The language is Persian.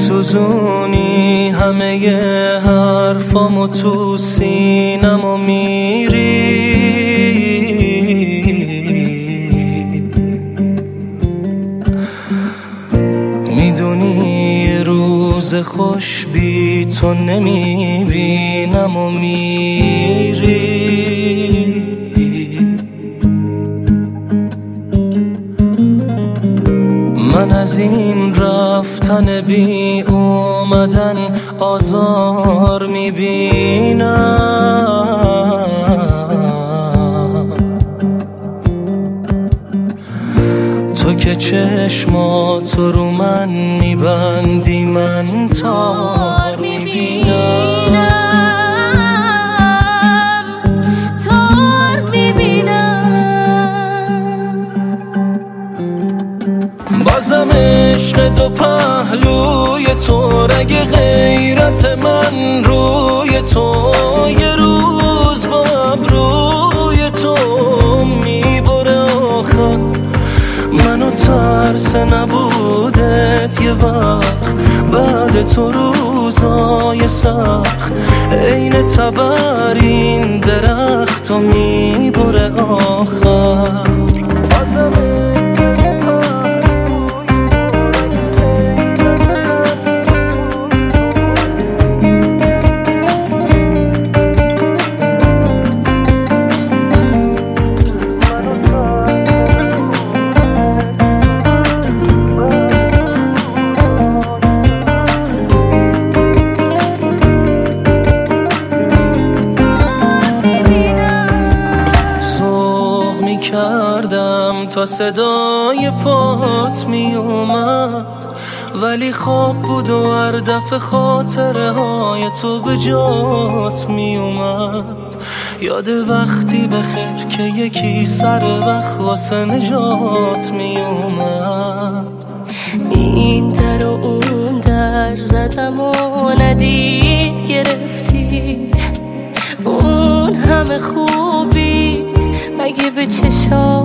میسوزونی همه حرفامو تو سینمو میری، میدونی روز خوش بی تو نمیبینم و میری. من از این رفتن بی اومدن آزار میبینم، تو که چشماتو رو من میبندی من تار میبینم، تار میبینم. بازم عشق دو پهلوی تو، رگ غیرت من روی تو، یه روز با ابروی تو میبره آخر منو ترس نبودت یه وقت، بعد تو روزای سخت عین تبر این درخت و میبره آخر. کردم تا صدای پات می اومد، ولی خواب بود و هر دفعه خاطره های تو به جات می اومد. یاد وقتی بخیر که یکی سر وقت واسه نجات می اومد. این در و اون در زدم و ندید گرفتی، اون همه خوبی مگه به چشات